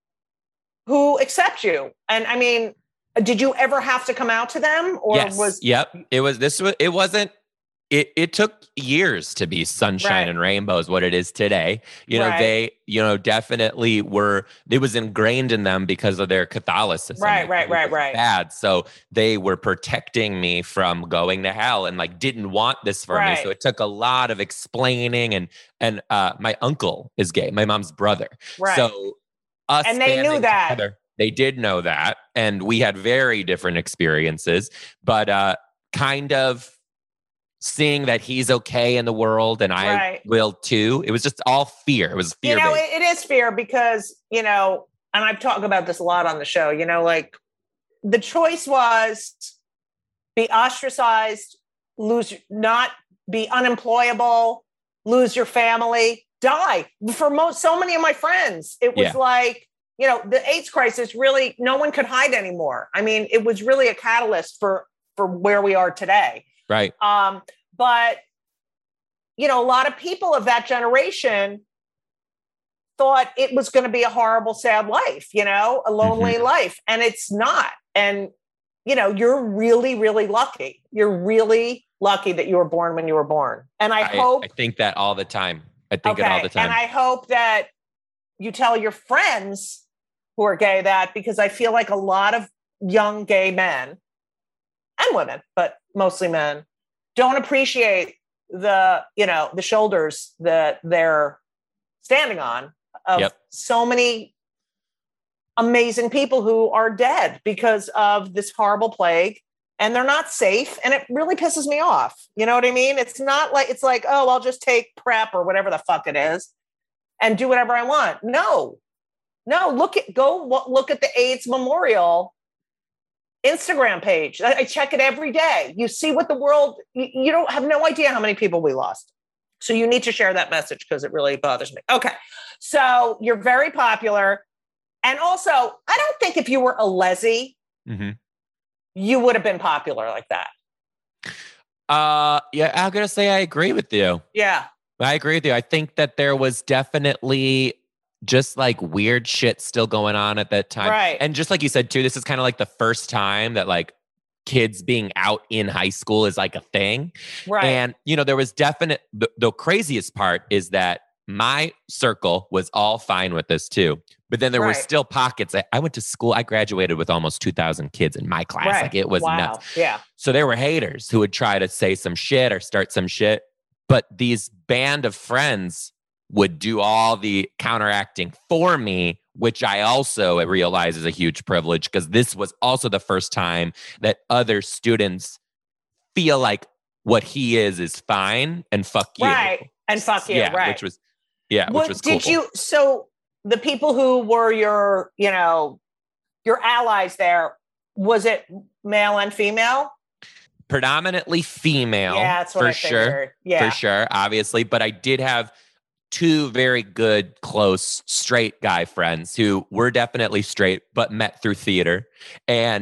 S3: who accept you. And I mean, did you ever have to come out to them, or
S4: Yes.
S3: was
S4: Yep. It was this was it wasn't it it took years to be sunshine
S3: Right.
S4: and rainbows what it is today. You know,
S3: Right.
S4: they, you know, definitely were it was ingrained in them because of their Catholicism.
S3: Right,
S4: Like,
S3: right,
S4: it
S3: right,
S4: was
S3: right.
S4: Bad. So they were protecting me from going to hell and like didn't want this for me.
S3: Right.
S4: So it took a lot of explaining, and and uh my uncle is gay, my mom's brother.
S3: right?
S4: So us
S3: And they knew
S4: banding
S3: that.
S4: together, they did know that, and we had very different experiences, but uh, kind of seeing that he's okay in the world and I
S3: Right.
S4: will too. It was just all fear. It was fear.
S3: you know,
S4: based.
S3: it, it is fear because, you know, and I've talked about this a lot on the show, you know, like the choice was be ostracized, lose, not be unemployable, lose your family, die. For most, so many of my friends, it was
S4: Yeah.
S3: like, you know, the AIDS crisis really, no one could hide anymore. I mean, it was really a catalyst for, for where we are today.
S4: Right.
S3: Um, but, you know, a lot of people of that generation thought it was going to be a horrible, sad life, you know, a lonely life. And it's not. And, you know, you're really, really lucky. You're really lucky that you were born when you were born. And I,
S4: I,
S3: hope,
S4: I think that all the time. I think
S3: okay,
S4: it all the time.
S3: and I hope that you tell your friends who are gay that, because I feel like a lot of young gay men and women, but mostly men, don't appreciate the, you know, the shoulders that they're standing on of
S4: Yep.
S3: so many amazing people who are dead because of this horrible plague, and they're not safe. And it really pisses me off. You know what I mean? It's not like, it's like, oh, I'll just take PrEP or whatever the fuck it is and do whatever I want. No, no, look at, go w- look at the AIDS Memorial Instagram page. I, I check it every day. You see what the world, you, you don't have no idea how many people we lost. So you need to share that message because it really bothers me. Okay. So you're very popular. And also, I don't think if you were a lessee,
S4: hmm
S3: you would have been popular like that.
S4: Uh, yeah, I'm gonna say I agree with you.
S3: Yeah.
S4: I agree with you. I think that there was definitely just like weird shit still going on at that time.
S3: Right.
S4: And just like you said too, this is kind of like the first time that like kids being out in high school is like a thing.
S3: Right.
S4: And, you know, there was definite, the, the craziest part is that my circle was all fine with this too. But then there were
S3: Right.
S4: still pockets. I, I went to school, I graduated with almost two thousand kids in my class.
S3: right.
S4: Like it was
S3: wow.
S4: nuts.
S3: Yeah.
S4: So there were haters who would try to say some shit or start some shit. But these band of friends would do all the counteracting for me, which I also realize is a huge privilege because this was also the first time that other students feel like what he is is fine and fuck you.
S3: Right. And fuck you.
S4: Yeah,
S3: right.
S4: which was yeah,
S3: What-
S4: which was cool.
S3: Did you, so the people who were your, you know, your allies there, was it male and female?
S4: Predominantly female,
S3: Yeah, that's what
S4: for
S3: I
S4: sure.
S3: figured. Yeah.
S4: For sure, obviously. But I did have two very good, close, straight guy friends who were definitely straight, but met through theater. And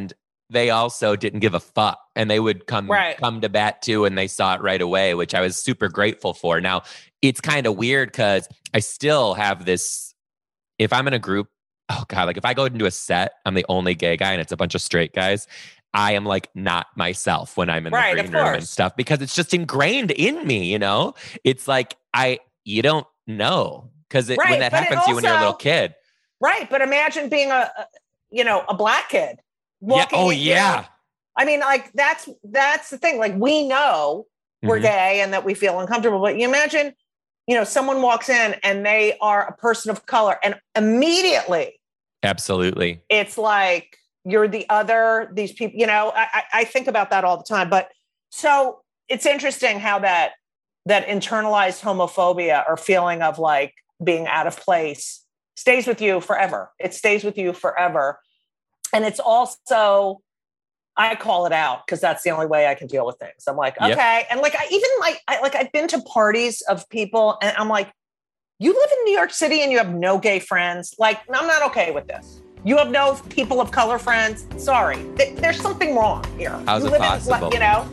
S4: they also didn't give a fuck, and they would come
S3: Right.
S4: come to bat too, and they saw it right away, which I was super grateful for. Now, it's kind of weird because I still have this, if I'm in a group, oh God, like if I go into a set, I'm the only gay guy and it's a bunch of straight guys, I am like not myself when I'm in
S3: Right,
S4: the
S3: of
S4: green room and
S3: course.
S4: stuff, because it's just ingrained in me, you know? It's like, I, you don't know. Because
S3: Right,
S4: when that
S3: but it
S4: happens to you when you're a little
S3: also-
S4: kid.
S3: Right. But imagine being a, a you know, a black kid.
S4: Yeah.
S3: walking
S4: Oh,
S3: in, you
S4: yeah.
S3: know, I mean, like that's that's the thing. Like we know we're
S4: Mhm.
S3: gay and that we feel uncomfortable, but you imagine, you know, someone walks in and they are a person of color, and immediately
S4: Absolutely.
S3: it's like you're the other. These people, you know, I, I I think about that all the time. But so it's interesting how that that internalized homophobia or feeling of like being out of place stays with you forever. It stays with you forever, and it's also. I call it out because that's the only way I can deal with things. I'm like,
S4: Yep.
S3: okay. And like, I even like, I like, I've been to parties of people and I'm like, you live in New York City and you have no gay friends. Like, I'm not okay with this. You have no people of color friends. Sorry. Th- there's something wrong here.
S4: How's
S3: you
S4: it
S3: live
S4: possible?
S3: In, you know?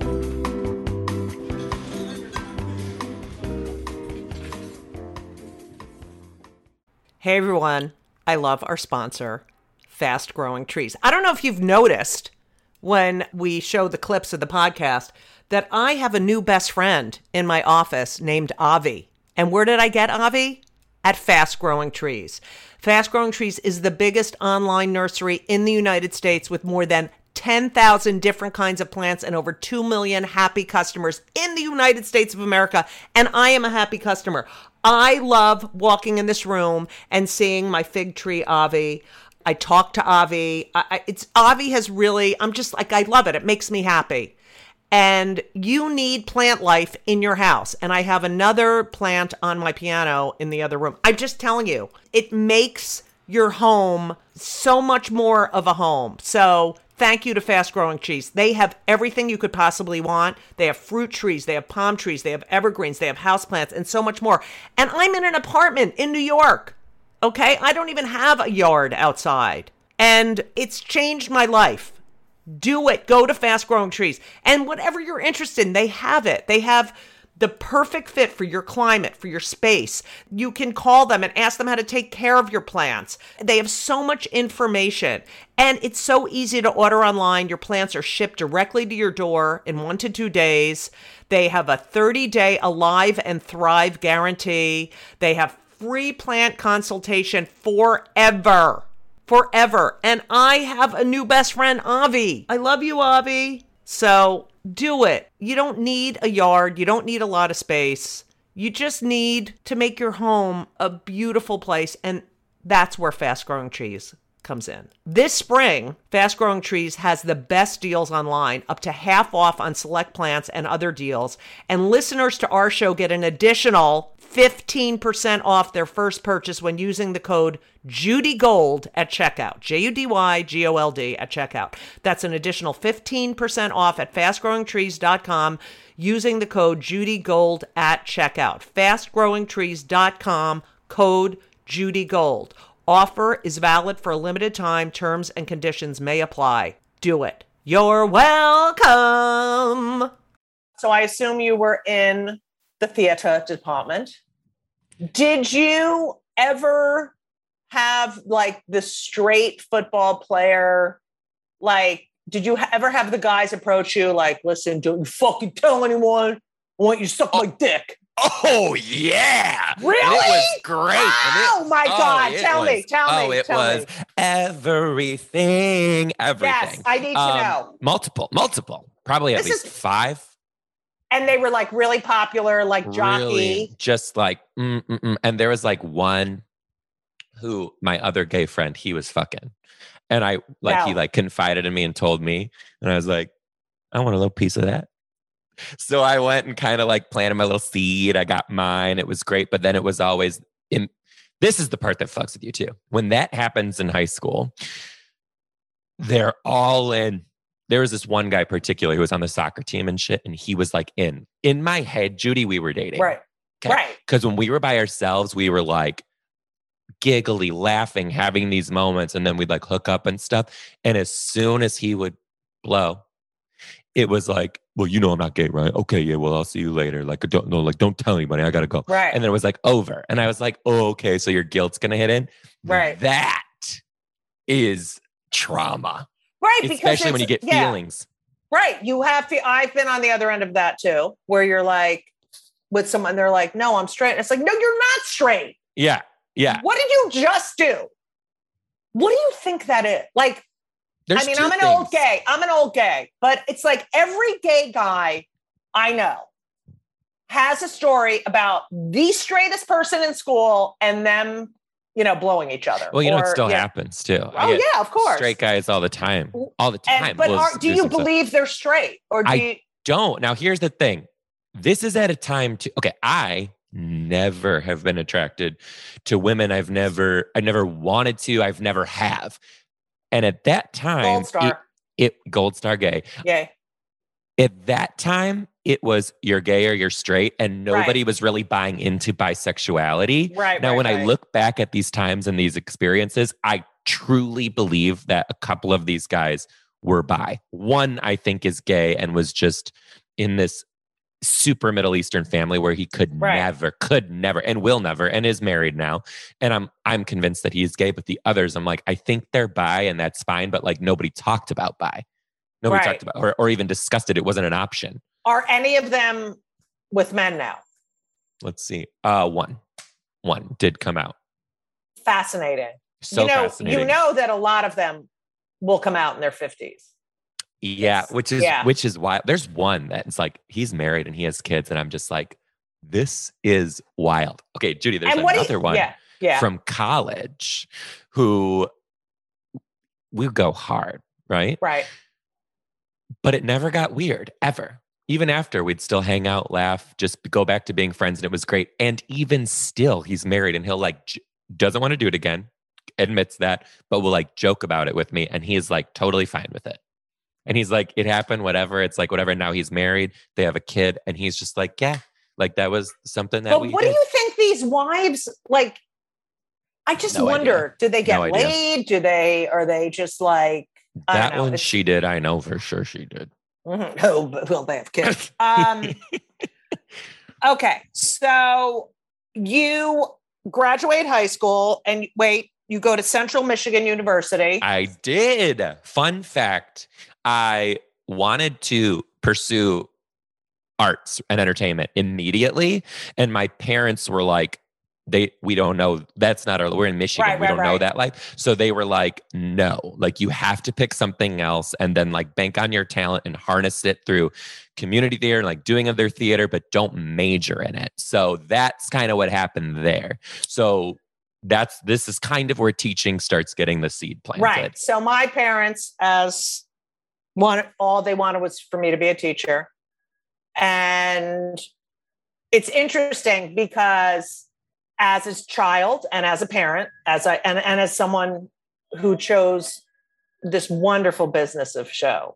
S1: Hey everyone, I love our sponsor, Fast Growing Trees. I don't know if you've noticed when we show the clips of the podcast that I have a new best friend in my office named Avi. And where did I get Avi? At Fast Growing Trees. Fast Growing Trees is the biggest online nursery in the United States with more than ten thousand different kinds of plants and over two million happy customers in the United States of America. And I am a happy customer. I love walking in this room and seeing my fig tree Avi. I talk to Avi. I, I, it's Avi has really, I'm just like, I love it. It makes me happy. And you need plant life in your house. And I have another plant on my piano in the other room. I'm just telling you, it makes your home so much more of a home. So thank you to Fast Growing Trees. They have everything you could possibly want. They have fruit trees, they have palm trees, they have evergreens, they have houseplants, and so much more. And I'm in an apartment in New York. Okay? I don't even have a yard outside. And it's changed my life. Do it. Go to Fast Growing Trees. And whatever you're interested in, they have it. They have the perfect fit for your climate, for your space. You can call them and ask them how to take care of your plants. They have so much information. And it's so easy to order online. Your plants are shipped directly to your door in one to two days. They have a thirty-day Alive and Thrive guarantee. They have free plant consultation forever. Forever. And I have a new best friend, Avi. I love you, Avi. So do it. You don't need a yard. You don't need a lot of space. You just need to make your home a beautiful place. And that's where Fast Growing Trees comes in. This spring, Fast Growing Trees has the best deals online, up to half off on select plants and other deals. And listeners to our show get an additional fifteen percent off their first purchase when using the code JudyGold at checkout. J U D Y G O L D at checkout. That's an additional fifteen percent off at fast growing trees dot com using the code JudyGold at checkout. fast growing trees dot com, code JudyGold. Offer is valid for a limited time. Terms and conditions may apply. Do it. You're welcome.
S3: So I assume you were in the theater department. Did you ever have like the straight football player? Like, did you ha- ever have the guys approach you like, listen, don't you fucking tell anyone. I want you to suck my dick.
S4: Oh, yeah.
S3: Really?
S4: And it was great. And it-
S3: Oh my God.
S4: it
S3: Tell me,
S4: was-
S3: tell
S4: Oh,
S3: me,
S4: it
S3: tell
S4: was
S3: me.
S4: everything. Everything.
S3: Yes, I need to
S4: Um,
S3: know.
S4: Multiple, multiple. Probably at
S3: This
S4: least
S3: is-
S4: five.
S3: And they were like really popular, like jockey.
S4: Really, just like, mm, mm, mm. And there was like one who my other gay friend, he was fucking. And I like, he
S3: Wow.
S4: like confided in me and told me, and I was like, I want a little piece of that. So I went and kind of like planted my little seed. I got mine. It was great. But then it was always in, this is the part that fucks with you too. When that happens in high school, they're all in. There was this one guy particularly who was on the soccer team and shit. And he was like in, in my head, Judy, we were dating.
S3: Right. Right.
S4: Because when we were by ourselves, we were like giggly, laughing, having these moments. And then we'd like hook up and stuff. And as soon as he would blow. It was like, well, you know, I'm not gay, right? Okay, yeah, well, I'll see you later. Like, don't no, like, don't tell anybody. I gotta go.
S3: Right.
S4: And then it was like over, and I was like, oh, okay, so your guilt's gonna hit in.
S3: Right.
S4: That is trauma,
S3: right? Because
S4: especially when you
S3: it's-
S4: get
S3: yeah.
S4: feelings.
S3: Right. You have to, I've been on the other end of that too, where you're like with someone, they're like, no, I'm straight. It's like, no, you're not straight.
S4: Yeah, yeah.
S3: What did you just do? What do you think that is? Like,
S4: There's
S3: I mean,
S4: two
S3: I'm an
S4: things.
S3: old gay. I'm an old gay, but it's like every gay guy I know has a story about the straightest person in school and them, you know, blowing each other.
S4: Well, you know,
S3: Or-
S4: it still
S3: yeah.
S4: happens too. I
S3: Oh
S4: get
S3: yeah, of course.
S4: Straight guys all the time, all the time.
S3: And, but
S4: will
S3: are, do
S4: do
S3: you
S4: some stuff.
S3: believe they're straight, or do
S4: I-
S3: you?
S4: Don't. Now, here's the thing. This is at a time to, okay, I never have been attracted to women. I've never, I never wanted to. I've never have. And at that time,
S3: Gold star.
S4: It, it gold star gay.
S3: Yay.
S4: At that time, it was you're gay or you're straight, and nobody
S3: Right.
S4: was really buying into bisexuality.
S3: Right.
S4: Now,
S3: right,
S4: when I
S3: right.
S4: look back at these times and these experiences, I truly believe that a couple of these guys were bi. One, I think, is gay and was just in this super Middle Eastern family where he could
S3: Right.
S4: never, could never, and will never, and is married now. And I'm I'm convinced that he's gay. But the others, I'm like, I think they're bi, and that's fine. But like nobody talked about bi. Nobody
S3: Right.
S4: talked about or, or even discussed it. It wasn't an option.
S3: Are any of them with men now?
S4: Let's see. Uh, one, one did come out.
S3: Fascinating.
S4: So
S3: you know,
S4: fascinating.
S3: you know that a lot of them will come out in their fifties.
S4: Yeah,
S3: It's-
S4: which is
S3: yeah.
S4: which is wild. There's one that's like he's married and he has kids, and I'm just like, this is wild. Okay, Judy, there's
S3: And what do
S4: another
S3: you,
S4: one
S3: yeah, yeah,
S4: from college who we go hard, right?
S3: right.
S4: But it never got weird ever. Even after, we'd still hang out, laugh, just go back to being friends, and it was great. And even still, he's married, and he'll like j- doesn't want to do it again, admits that, but will like joke about it with me, and he is like totally fine with it. And he's like, it happened, whatever. It's like whatever. Now he's married, they have a kid, and he's just like, yeah, like that was something that
S3: But
S4: we
S3: what
S4: did.
S3: do you think these wives like? I just
S4: No
S3: wonder. Do they get
S4: No idea.
S3: laid? Do they? Are they just like? I don't
S4: that
S3: know.
S4: one
S3: It's-
S4: she did. I know for sure she did.
S3: Mhm. Oh, but will they have kids? Um, okay, so you graduate high school and wait, you go to Central Michigan University.
S4: I did. Fun fact, I wanted to pursue arts and entertainment immediately. And my parents were like, they we don't know. That's not our, we're in Michigan.
S3: Right,
S4: we
S3: right,
S4: don't know
S3: right.
S4: that life. So they were like, no, like you have to pick something else and then like bank on your talent and harness it through community theater, like doing other theater, but don't major in it. So that's kind of what happened there. So that's, this is kind of where teaching starts getting the seed planted.
S3: Right. So my parents, as one, all they wanted was for me to be a teacher. And it's interesting because as a child and as a parent, as I and, and as someone who chose this wonderful business of show,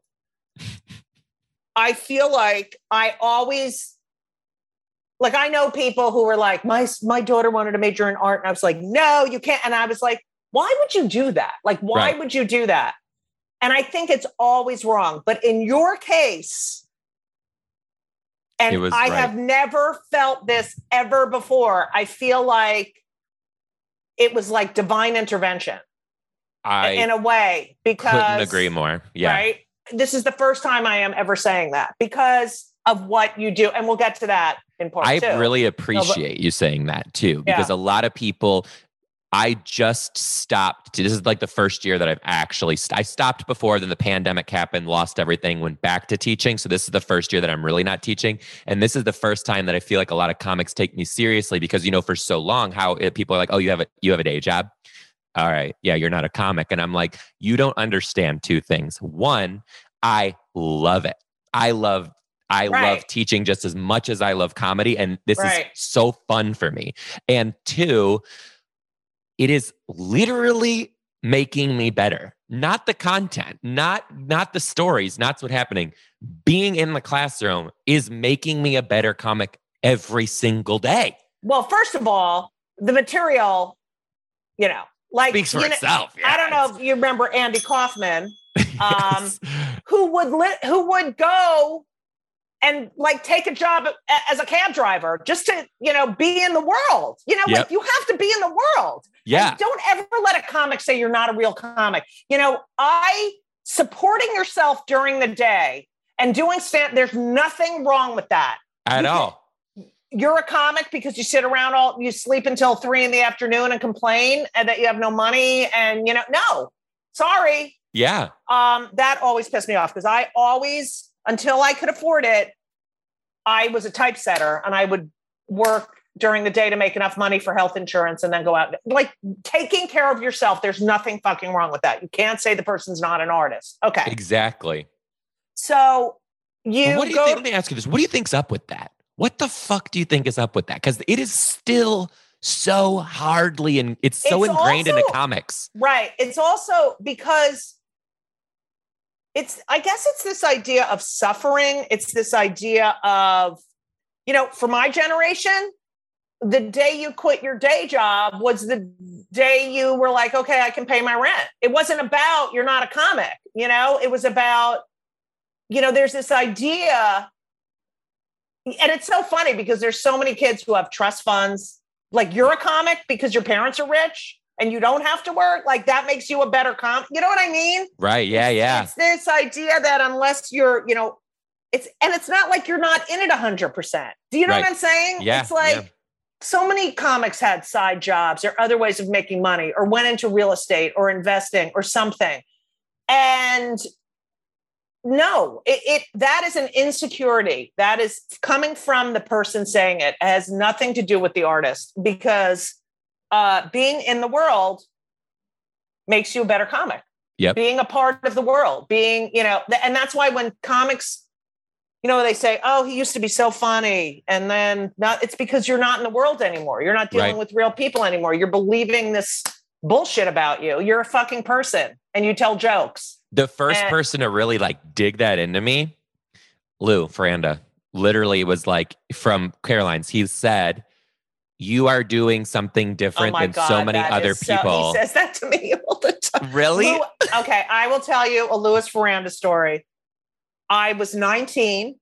S3: I feel like I always like I know people who were like, my my daughter wanted to major in art, and I was like, no, you can't. And I was like, why would you do that? Like, why
S4: Right.
S3: would you do that? And I think it's always wrong. But in your case, and
S4: It was
S3: I
S4: right.
S3: have never felt this ever before. I feel like it was like divine intervention
S4: I
S3: in a way because
S4: couldn't agree more. Yeah.
S3: right. This is the first time I am ever saying that because of what you do, and we'll get to that in part
S4: I
S3: two.
S4: really appreciate you saying that too, because a lot of people, I just stopped. This is like the first year that I've actually, st- I stopped before, then the pandemic happened, lost everything, went back to teaching. So this is the first year that I'm really not teaching. And this is the first time that I feel like a lot of comics take me seriously because, you know, for so long, how it, people are like, oh, you have a, you have a day job. All right. Yeah. You're not a comic. And I'm like, you don't understand two things. One, I love it. I love I
S3: Right.
S4: love teaching just as much as I love comedy. And this
S3: Right.
S4: is so fun for me. And two, it is literally making me better. Not the content, not not the stories, not what's happening. Being in the classroom is making me a better comic every single day.
S3: Well, first of all, the material, you know, like
S4: Speaks for
S3: you know,
S4: itself.
S3: I don't know
S4: yes.
S3: if you remember Andy Kaufman, um,
S4: Yes.
S3: who would li- who would go and like take a job as a cab driver just to, you know, be in the world. You know,
S4: Yep.
S3: like you have to be in the world.
S4: Yeah.
S3: And don't ever let a comic say you're not a real comic. You know, I supporting yourself during the day and doing stand, there's nothing wrong with that.
S4: At
S3: You can-
S4: all.
S3: You're a comic because you sit around all, you sleep until three in the afternoon and complain and that you have no money and, you know, no, sorry.
S4: Yeah.
S3: Um, that always pissed me off because I always, until I could afford it, I was a typesetter and I would work during the day to make enough money for health insurance and then go out. Like taking care of yourself, there's nothing fucking wrong with that. You can't say the person's not an artist. Okay.
S4: Exactly.
S3: So you
S4: Well, what do you
S3: go.
S4: think? Let me ask you this. What do you think's up with that? What the fuck do you think is up with that? Because it is still so hardly and it's so
S3: It's
S4: ingrained into
S3: also-
S4: comics.
S3: Right. It's also because it's, I guess it's this idea of suffering. It's this idea of, you know, for my generation, the day you quit your day job was the day you were like, okay, I can pay my rent. It wasn't about, you're not a comic, you know, it was about, you know, there's this idea. And it's so funny because there's so many kids who have trust funds. Like you're a comic because your parents are rich and you don't have to work. Like that makes you a better comic. You know what I mean?
S4: Right. Yeah.
S3: It's-
S4: Yeah.
S3: It's this idea that unless you're, you know, it's, and it's not like you're not in it a hundred percent. Do you know
S4: Right.
S3: what I'm saying?
S4: Yeah,
S3: It's like
S4: yeah.
S3: so many comics had side jobs or other ways of making money or went into real estate or investing or something. And no, it, it that is an insecurity that is coming from the person saying it. It has nothing to do with the artist because uh, being in the world makes you a better comic.
S4: Yep.
S3: Being a part of the world, being, you know, th- and that's why when comics, you know, they say, oh, he used to be so funny. And then not, it's because you're not in the world anymore. You're not dealing
S4: Right.
S3: with real people anymore. You're believing this bullshit about you. You're a fucking person and you tell jokes.
S4: The first
S3: And-
S4: person to really like dig that into me, Lou Ferranda, literally was like from Caroline's. He said, you are doing something different
S3: Oh my
S4: than
S3: God,
S4: so many
S3: that
S4: other
S3: is so-
S4: people.
S3: he says that to me all the time.
S4: Really?
S3: Lou- okay, I will tell you a Louis Ferranda story. I was nineteen.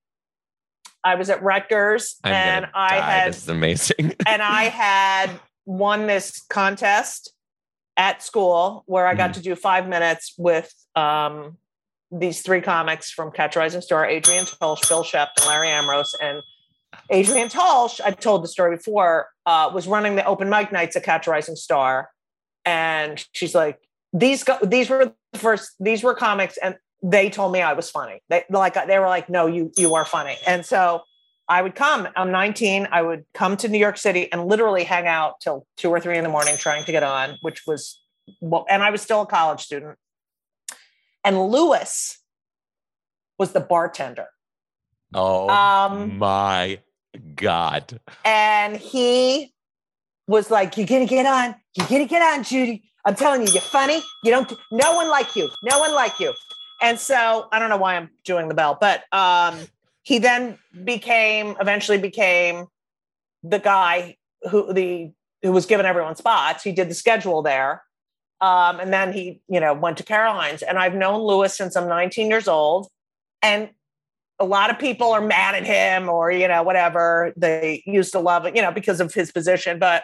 S3: I was at Rutgers,
S4: I'm
S3: and
S4: gonna
S3: I
S4: die.
S3: had
S4: This is amazing.
S3: and I had won this contest at school where I got
S4: Mhm.
S3: to do five minutes with um, these three comics from Catch a Rising Star: Adrian Tolsch, Phil Shepp, and Larry Ambrose. And Adrian Tolsch, I've told the story before, uh, was running the open mic nights at Catch a Rising Star, and she's like, "These go- these were the first. These were comics, and they told me I was funny. They like they were like, no, you you are funny." And so I would come. I'm nineteen. I would come to New York City and literally hang out till two or three in the morning trying to get on, which was well, and I was still a college student. And Louis was the bartender.
S4: Oh
S3: Um,
S4: my God.
S3: And he was like, "You're gonna get on. You're gonna get on, Judy. I'm telling you, you're funny. You don't. No one like you. No one like you." And so I don't know why I'm doing the bell, but um, he then became eventually became the guy who the who was giving everyone spots. He did the schedule there, um, and then he you know went to Caroline's. And I've known Louis since I'm nineteen years old, and a lot of people are mad at him or, you know, whatever. They used to love it, you know, because of his position, but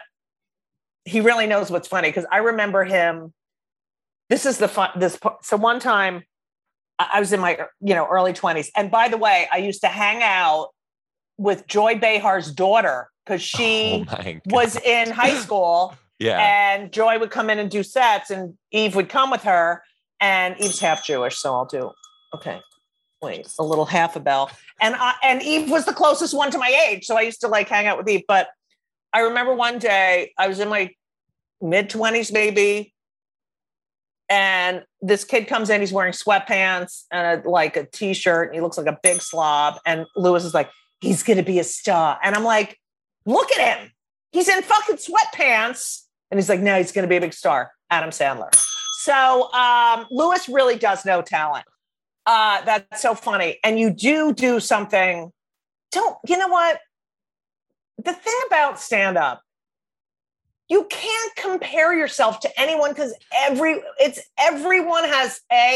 S3: he really knows what's funny. Cause I remember him, this is the fun, this, so one time I I was in my, you know, early twenties. And by the way, I used to hang out with Joy Behar's daughter cause she
S4: Oh my God.
S3: was in high school
S4: Yeah.
S3: and Joy would come in and do sets and Eve would come with her, and Eve's half Jewish. So I'll do, okay. Wait, a little half a bell. And I, and Eve was the closest one to my age. So I used to like hang out with Eve. But I remember one day I was in my mid twenties, maybe. And this kid comes in, he's wearing sweatpants and a, like a t-shirt, and he looks like a big slob. And Louis is like, he's going to be a star. And I'm like, look at him. He's in fucking sweatpants. And he's like, no, he's going to be a big star. Adam Sandler. So um, Louis really does know talent. Uh, that's so funny. And you do do something. Don't, you know what? The thing about stand-up, you can't compare yourself to anyone because every, it's everyone has A,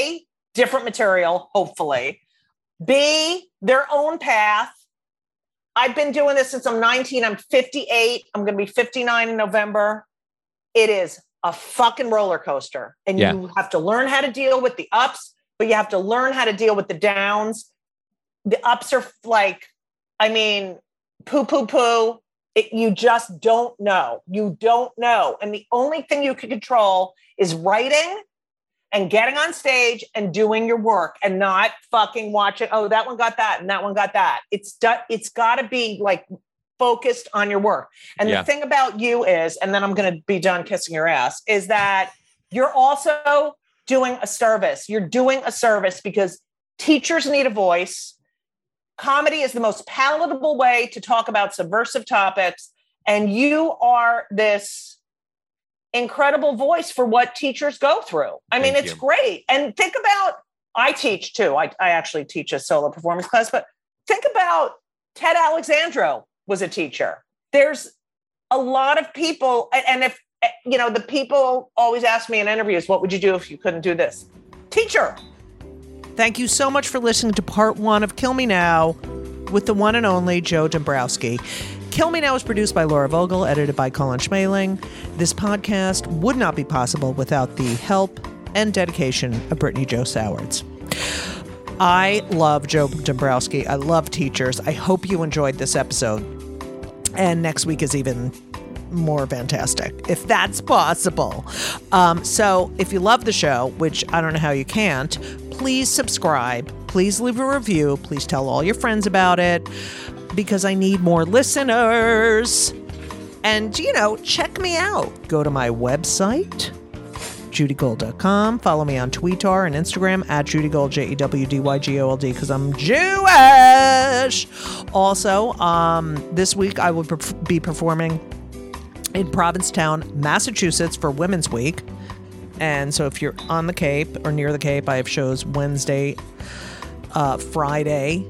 S3: different material, hopefully. B, their own path. I've been doing this since I'm nineteen. I'm fifty-eight. I'm going to be fifty-nine in November. It is a fucking roller coaster. And yeah. you have to learn how to deal with the ups, but you have to learn how to deal with the downs. The ups are like, I mean, poo, poo, poo. It, you just don't know. You don't know. And the only thing you can control is writing and getting on stage and doing your work and not fucking watching. Oh, that one got that and that one got that. It's it's got to be like focused on your work. And yeah. the thing about you is, and then I'm going to be done kissing your ass, is that you're also doing a service. You're doing a service because teachers need a voice. Comedy is the most palatable way to talk about subversive topics. And you are this incredible voice for what teachers go through. I mean, Thank it's you. great. And think about, I teach too. I, I actually teach a solo performance class, but think about Ted Alexandro was a teacher. There's a lot of people. And if, you know, the people always ask me in interviews, what would you do if you couldn't do this? Teacher.
S1: Thank you so much for listening to part one of Kill Me Now with the one and only Joe Dombrowski. Kill Me Now is produced by Laura Vogel, edited by Colin Schmaling. This podcast would not be possible without the help and dedication of Brittany Jo Sowards. I love Joe Dombrowski. I love teachers. I hope you enjoyed this episode. And next week is even more fantastic, if that's possible. Um, so if you love the show, which I don't know how you can't, please subscribe. Please leave a review. Please tell all your friends about it, because I need more listeners. And, you know, check me out. Go to my website, judy gold dot com. Follow me on Twitter and Instagram at judygold, J E W D Y G O L D, because I'm Jewish. Also, um, this week I will perf- be performing in Provincetown, Massachusetts for Women's Week. And so if you're on the Cape or near the Cape, I have shows Wednesday, uh, Friday,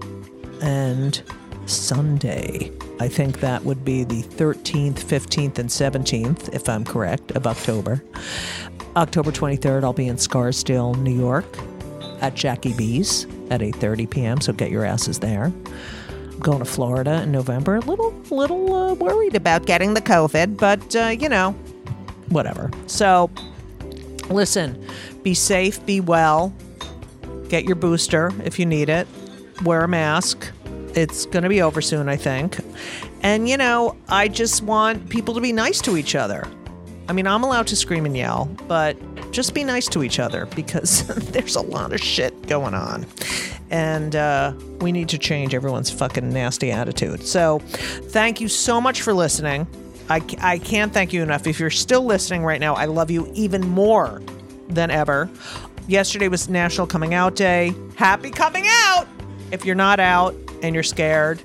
S1: and Sunday. I think that would be the thirteenth, fifteenth, and seventeenth, if I'm correct, of October. October twenty-third, I'll be in Scarsdale, New York at Jackie B's at eight thirty p.m., so get your asses there. Going to Florida in November. A little, little uh, worried about getting the COVID, but, uh, you know, whatever. So, listen, be safe, be well, get your booster if you need it, wear a mask. It's going to be over soon, I think. And, you know, I just want people to be nice to each other. I mean, I'm allowed to scream and yell, but just be nice to each other, because there's a lot of shit going on. And uh, we need to change everyone's fucking nasty attitude. So thank you so much for listening. I, I can't thank you enough. If you're still listening right now, I love you even more than ever. Yesterday was National Coming Out Day. Happy coming out! If you're not out and you're scared,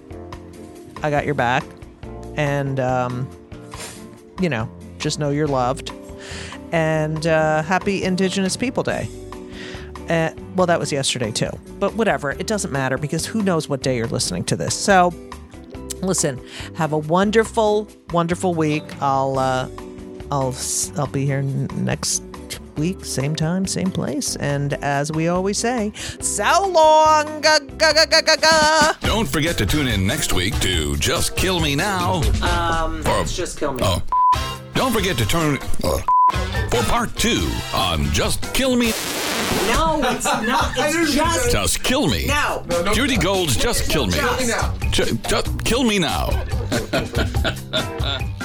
S1: I got your back. And, um, you know, just know you're loved. And uh, happy Indigenous People Day. Uh, well, that was yesterday too, but whatever. It doesn't matter, because who knows what day you're listening to this. So listen, have a wonderful, wonderful week. I'll, uh, I'll, I'll be here next week, same time, same place. And as we always say, so long. Ga, ga, ga, ga, ga, ga.
S5: Don't forget to tune in next week to Just Kill Me Now.
S1: Um,
S5: or,
S1: it's Just Kill Me.
S5: Oh, don't forget to turn uh, for part two on Just Kill Me.
S1: No, it's not. It's just...
S5: Just Kill Me.
S1: No. no, no
S5: Judy Gold's Just Kill Me.
S1: Just.
S5: Just, just Kill Me Now.